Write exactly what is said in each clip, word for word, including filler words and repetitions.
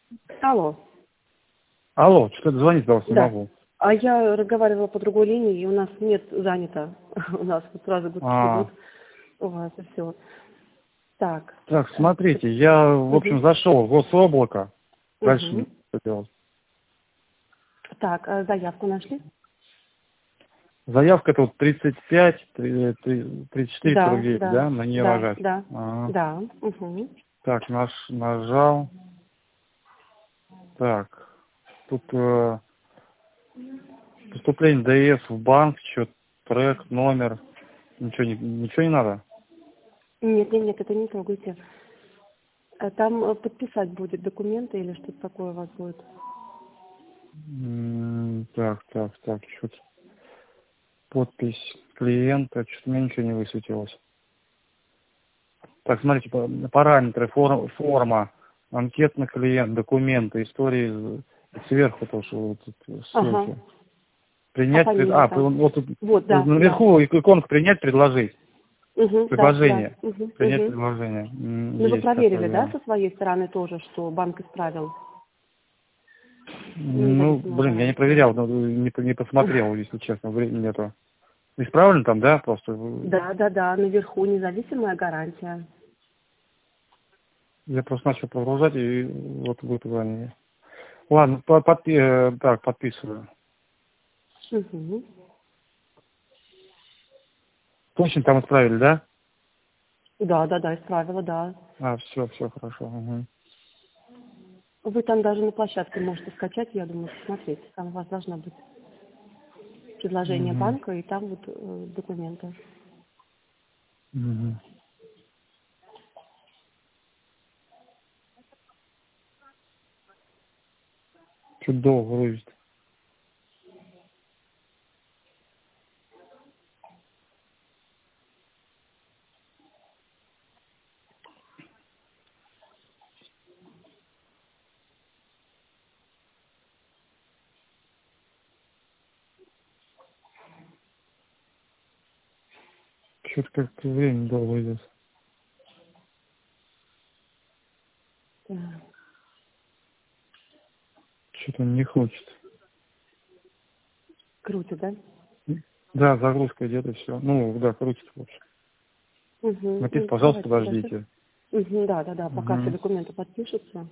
Алло. Алло, что-то звонить до вас не Да. могу. А я разговаривала по другой линии, и у нас нет занято. У нас вот сразу гудки А, идут. У вас и все. Так. так, смотрите, я, в Угу. общем, зашел в гособлако. Дальше не Угу. что делать. Так, а заявку нашли? Заявка тут тридцать пять, тридцать четыре сорок Да, девять, да, да, на нее да, нажать. да, Ага. да. Угу. Так, наш, нажал. Так, тут э, поступление ДС в банк, счет, трек, номер. Ничего не, ничего не надо? Нет, нет, нет, это не трогайте. А там э, подписать будет документы или что-то такое у вас будет? М, Так, так, так, что-то. Подпись клиента, что-то мне ничего не высветилось. Так, смотрите, па- параметры, фор- форма, анкетный клиент, документы, истории, сверху тоже вот тут Ага. ссылки. А Принять, пред- фамилия а, там? вот тут Вот, да, да. наверху иконка принять, предложить. Угу, да, да. Предложение. Угу, Принять угу. предложение. М, Ну, вы Есть проверили, такое, да, да. со своей стороны тоже, что банк исправил Ну, независимая блин, я не гарантия? проверял, но не, по- не посмотрел, если честно, времени нету. Исправлен там, да, просто? Да, да, да, наверху независимая гарантия. Я просто начал прогружать, и вот будет звонение. Ладно, по- подпи- э, так, подписываю. Угу. Точно там отправили, да? Да, да, да, исправила, да. А, все, все хорошо. Угу. Вы там даже на площадке можете скачать, я думаю, посмотреть. Там у вас должно быть предложение Угу. банка и там вот э, документы. Угу. Чуть долго грузит. Что-то как-то время долго идет. Да. Что-то он не хочет. Круто, да? Да, загрузка идет и все. Ну, да, крутит, в общем. Угу. Написано, Ну, пожалуйста, давайте подожди. подождите. Угу, да, да, да, пока все Угу. документы подпишутся.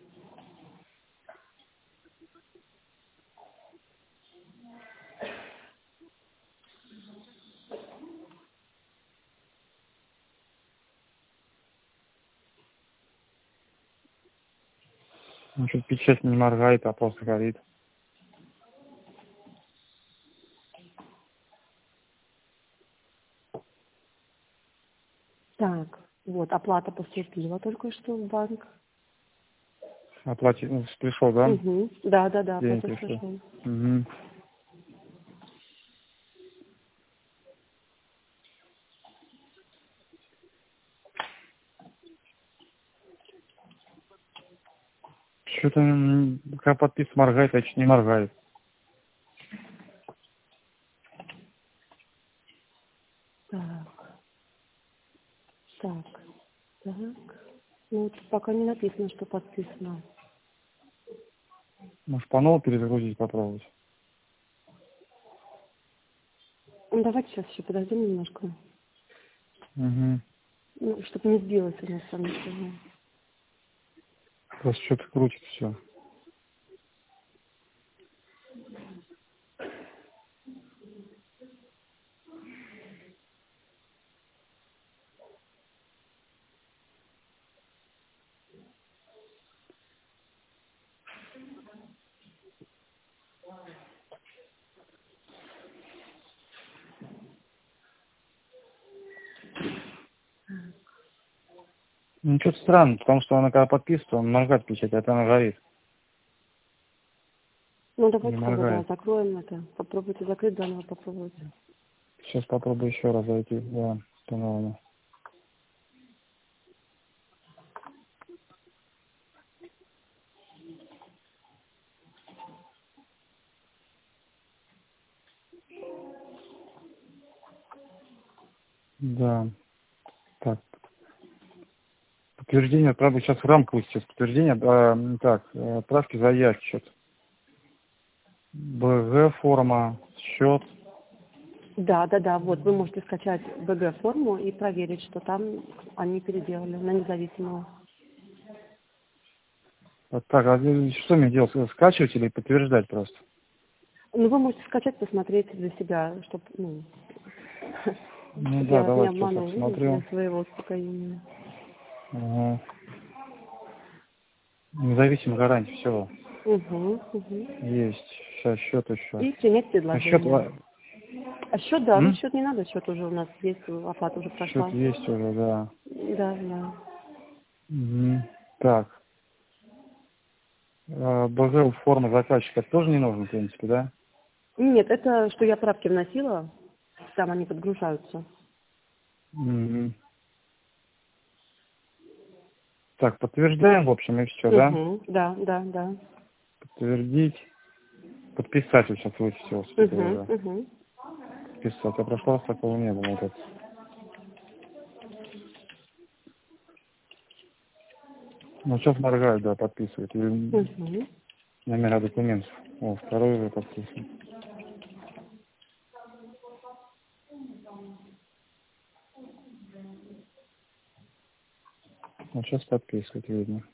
Ну, что-то печать не моргает, а просто горит. Так, вот, оплата поступила только что в банк. Оплатить, ну, пришел, да? Угу. Да, да, да, Денег платеж пришел. прошел. Угу. Что-то, м, как подпись моргает, а чуть не моргает. Так, так, так. Ну, вот пока не написано, что подписано. Может, по новой перезагрузить попробовать? Ну, давайте сейчас еще подождем немножко. Угу. Ну, чтобы не сбилось у нас там ничего. Просто что-то крутит все. Ну, что-то странно, потому что она когда подписывается, он моргает печать, а это она горит. Ну, Не давайте тогда, да, моргает. закроем это. Попробуйте закрыть, заново попробуйте. Сейчас попробую еще раз зайти. Да, по-новому. Да. Так, Подтверждение, правда, сейчас в рамках сейчас подтверждение. А, так, отправки заявки, счет. БГ форма, счет. Да, да, да, вот вы можете скачать БГ-форму и проверить, что там они переделали на независимого. Вот так, а что мне делать? Скачивать или подтверждать просто? Ну, вы можете скачать, посмотреть для себя, чтобы, ну, Ну чтоб да, я вас не давайте сейчас обманула, ну, посмотрю. для своего успокоения. Ага. Независимая гарантия, все. Угу, угу. Есть. Сейчас счет еще. И принять А счет, предложение. А счет, да, ну м? счет не надо, счет уже у нас есть, оплата уже Счет прошла. есть уже, да. Да, да. Мгм. Так. А, БГ форма заказчика тоже не нужно, в принципе, да? Нет, это что я правки вносила, там они подгружаются. Мгм. Так, подтверждаем, в общем, и все, да? Угу, да, да, да. Подтвердить. Подписать вот сейчас высветилось теперь уже. Угу, угу. Подписать. А прошлый раз такого не было. Вот это. Ну, сейчас моргает, да, подписывает. Или Угу. номера документов. О, второй уже подписан. Вот сейчас подписывает, видно.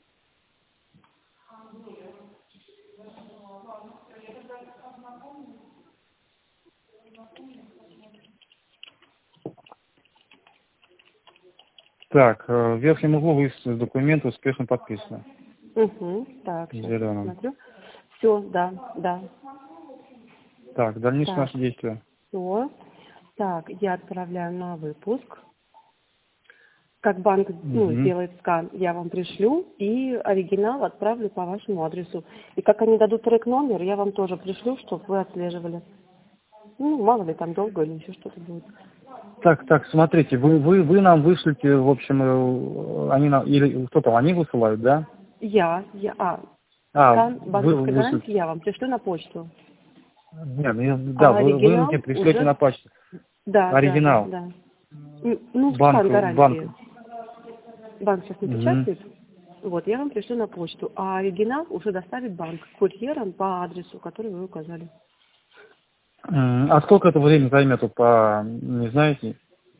Так, э, в верхнем углу высветилось документ успешно подписано. Угу. Так, сейчас Зеленым. посмотрю. Все, да, да. Так, дальнейшие Так, наши действия. все. Так, я отправляю на выпуск. Как банк, ну, Угу. сделает скан, я вам пришлю, и оригинал отправлю по вашему адресу. И как они дадут трек-номер, я вам тоже пришлю, чтобы вы отслеживали. Ну, мало ли, там долго или еще что-то будет. Так, так, смотрите, вы, вы, вы нам вышлите, в общем, э, они нам, или кто там, они высылают, да? Я, я, а, А, скан вы банковской гарантии вышлите. я вам пришлю на почту. Нет, ну, я- да, А вы, вы мне оригинал пришлете уже, на почту. да, да, да, Оригинал. да. М, Ну, Банк, скан банк. гарантии. Банк сейчас Угу. напечатает. Вот, я вам пришлю на почту. А оригинал уже доставит банк курьером по адресу, который вы указали. А сколько это время займет, вот по, не знаете?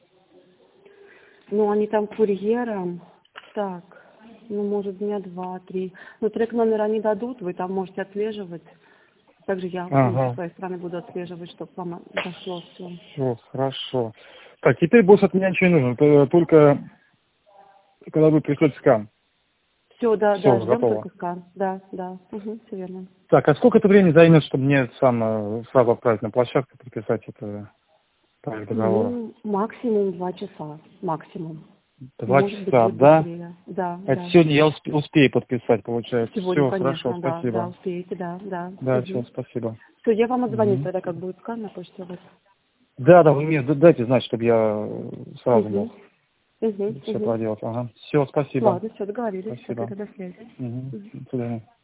Ну, они там курьером. Так, ну, может, дня два-три. Ну, трек номер они дадут, вы там можете отслеживать. Также я, ну, со Ага, своей стороны буду отслеживать, чтобы вам дошло все. все, хорошо. Так, теперь больше от меня ничего не нужно, т- только когда вы пришлете скан. Все, да, да, Все, ждем готово. только скан. Да, да, угу, все верно. Так, а сколько это времени займет, чтобы мне сам э, сразу отправить на площадку, подписать это проект договора? Ну, максимум два часа. Максимум. Два Может быть, часа, будет да? быстрее. Да, Это да. сегодня я усп- успею подписать, получается. Сегодня, Все, хорошо, конечно, да, да, спасибо. успеете, да, да. Да, все, Угу. спасибо. Все, я вам отзвоню Мгм. тогда, как будет скан на почте у вас. Да, да, вы мне д- дайте знать, чтобы я э, сразу Угу. мог Угу, все угу. проделать. Ага. Все, спасибо. Ладно, все, договорились. Все, Спасибо. тогда до связи. Мгм. Мгм. До свидания.